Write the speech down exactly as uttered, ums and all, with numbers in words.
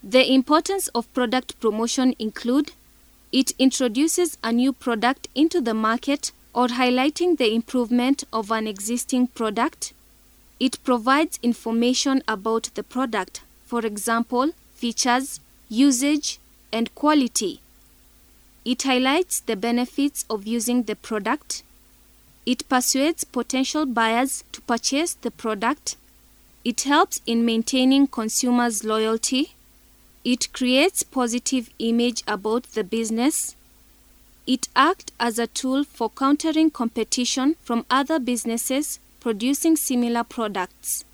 The importance of product promotion include: it introduces a new product into the market or highlighting the improvement of an existing product. It provides information about the product, for example, features, usage, and quality. It highlights the benefits of using the product. It persuades potential buyers to purchase the product. It helps in maintaining consumers' loyalty. It creates positive image about the business. It acts as a tool for countering competition from other businesses producing similar products.